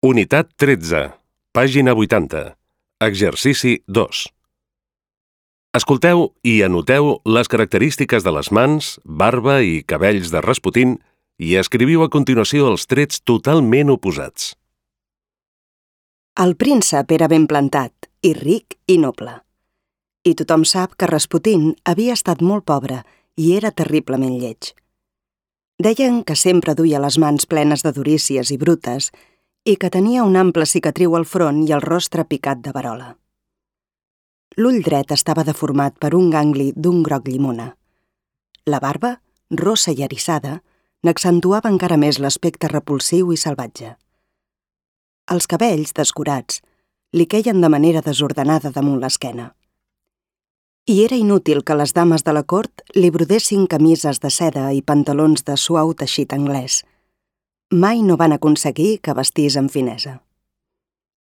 Unitat 13, pàgina 80, exercici 2. Escolteu i anoteu les característiques de les mans, barba i cabells de Rasputin i escriviu a continuació els trets totalment oposats. El príncep era ben plantat, i ric i noble. I tothom sap que Rasputin havia estat molt pobre i era terriblement lleig. Deien que sempre duia les mans plenes de durícies i brutes i que tenia una ampla cicatriu al front i el rostre picat de verola. L'ull dret estava deformat per un gangli d'un groc llimona. La barba, rossa i eriçada, n'accentuava encara més l'aspecte repulsiu i salvatge. Els cabells, descurats, li queien de manera desordenada damunt l'esquena. I era inútil que les dames de la cort li brodessin camises de seda i pantalons de suau teixit anglès. Mai no van aconseguir que vestís amb finesa.